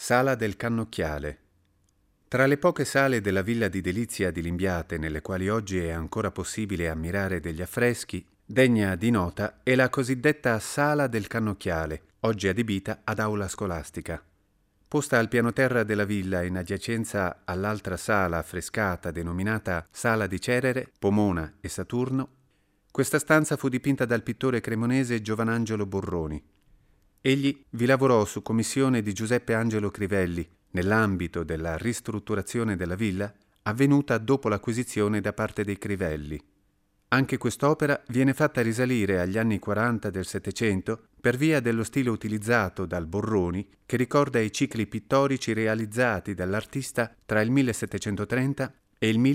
Sala del Cannocchiale. Tra le poche sale della Villa di Delizia di Limbiate, nelle quali oggi è ancora possibile ammirare degli affreschi, degna di nota è la cosiddetta Sala del Cannocchiale, oggi adibita ad aula scolastica. Posta al piano terra della villa in adiacenza all'altra sala affrescata denominata Sala di Cerere, Pomona e Saturno, questa stanza fu dipinta dal pittore cremonese Giovanangelo Borroni. Egli vi lavorò su commissione di Giuseppe Angelo Crivelli, nell'ambito della ristrutturazione della villa avvenuta dopo l'acquisizione da parte dei Crivelli. Anche quest'opera viene fatta risalire agli anni 40 del Settecento per via dello stile utilizzato dal Borroni, che ricorda i cicli pittorici realizzati dall'artista tra il 1730 e il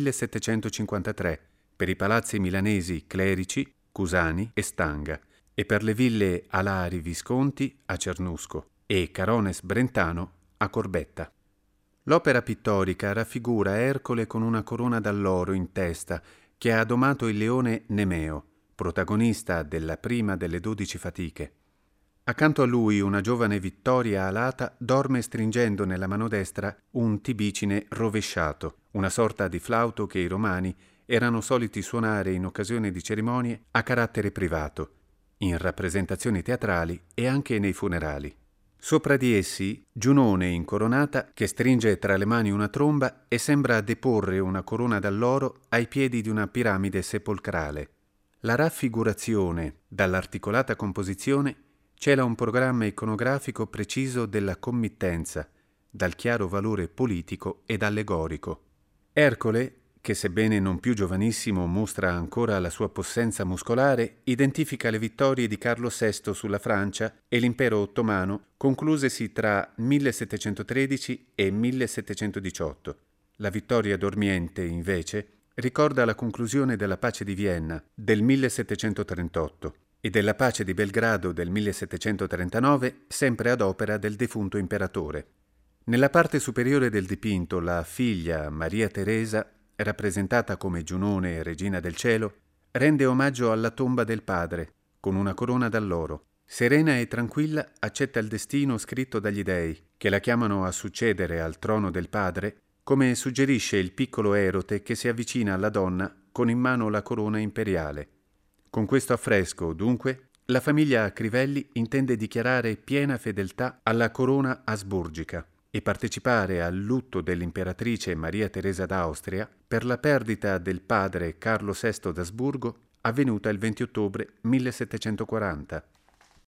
1753 per i palazzi milanesi Clerici, Cusani e Stanga, e per le ville Alari Visconti a Cernusco e Carones Brentano a Corbetta. L'opera pittorica raffigura Ercole con una corona d'alloro in testa che ha domato il leone Nemeo, protagonista della prima delle 12 fatiche. Accanto a lui una giovane Vittoria alata dorme stringendo nella mano destra un tibicine rovesciato, una sorta di flauto che i romani erano soliti suonare in occasione di cerimonie a carattere privato, in rappresentazioni teatrali e anche nei funerali. Sopra di essi Giunone incoronata che stringe tra le mani una tromba e sembra deporre una corona d'alloro ai piedi di una piramide sepolcrale. La raffigurazione, dall'articolata composizione, cela un programma iconografico preciso della committenza, dal chiaro valore politico ed allegorico. Ercole, che sebbene non più giovanissimo mostra ancora la sua possenza muscolare, identifica le vittorie di Carlo VI sulla Francia e l'impero ottomano conclusesi tra 1713 e 1718. La vittoria dormiente, invece, ricorda la conclusione della pace di Vienna del 1738 e della pace di Belgrado del 1739, sempre ad opera del defunto imperatore. Nella parte superiore del dipinto la figlia Maria Teresa, rappresentata come Giunone, regina del cielo, rende omaggio alla tomba del padre, con una corona d'alloro. Serena e tranquilla accetta il destino scritto dagli dei, che la chiamano a succedere al trono del padre, come suggerisce il piccolo Erote che si avvicina alla donna con in mano la corona imperiale. Con questo affresco, dunque, la famiglia Crivelli intende dichiarare piena fedeltà alla corona asburgica e partecipare al lutto dell'imperatrice Maria Teresa d'Austria per la perdita del padre Carlo VI d'Asburgo avvenuta il 20 ottobre 1740.